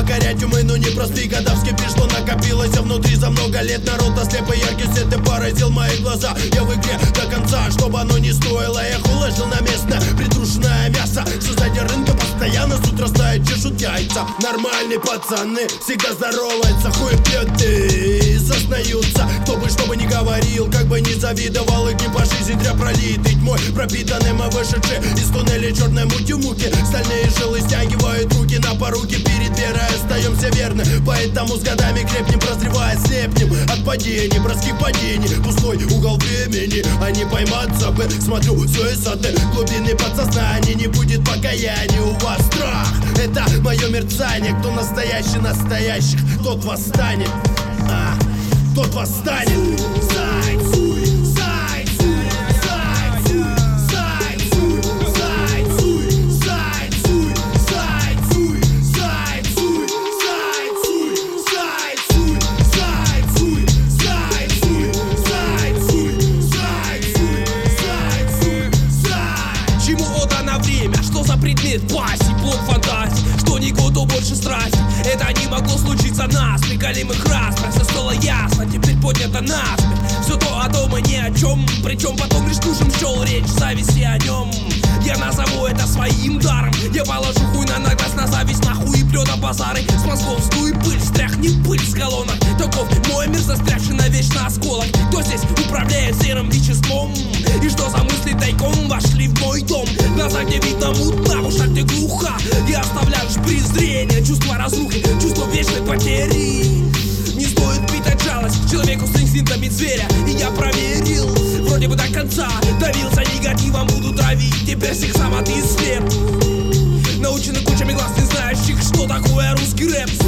покорять умы, но непростые. Когда вскипишь, что накопилось внутри за много лет. Народ ослеп и яркий свет, ты поразил мои глаза. Я в игре до конца, чтобы оно не стоило. Я уложил на место притрушенное мясо. Что сзади рынка постоянно с утра стоят, чешут яйца. Нормальные пацаны всегда здороваются, хуй пьет и сознаются. Кто бы что бы ни говорил, как бы ни завидовал, их не по жизни зря пролитый тьмой пропитанный мы вышедшие из туннеля черной мутью муки. Стальные жилы стягивают руки на поруки. Перед верой остаемся верны, поэтому с годами крепнем, прозревая слепнем от падений, броских падений. Пустой угол времени, а не пойматься бы. Смотрю с высоты глубины подсознания. Не будет покаяния, у вас страх, это мое мерцание. Кто настоящий настоящих, тот восстанет, тот восстанет. Предмет пассии, плод фантазии, что ни год, то больше страсти. Это не могло случиться нас, приколимых распрях. Все стало ясно, теперь поднято насмех. Все то о том и ни о чем, причем потом лишь нужен счел речь зависти о нем. Я назову это своим даром. Я положу хуй на награз, на зависть, нахуй и плета базары. С мозгов сдуй пыль, стряхни пыль с колонок. Таков мой мир, застрявший навечно осколок. Кто здесь управляет серым веществом? И что за мысли тайком вошли в мой дом? Глаза, где видно мутно, в ушах, где глухо. И оставляешь презрение, чувство разрухи, чувство вечной потери. Не стоит питать жалость человеку с инстинктами зверя. И я проверил, вроде бы до конца. Давился негативом, буду травить. Теперь всех сам от слеп. Научены кучами глаз, не знающих, что такое русский рэп.